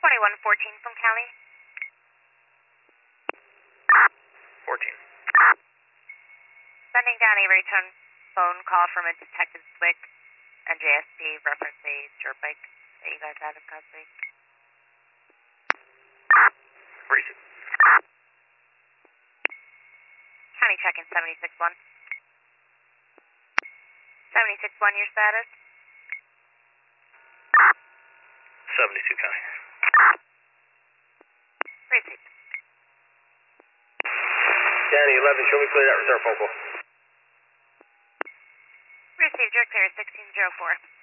2114 from Cali. 14. Sending down a return phone call from a Detective Swick and JSP reference a dirt bike that you guys had in custody. Freeze it. County check-in 761. 761, your status? 72 County. Received. County 11, show me clear that reserve phone call. Received, you're clear, 1604.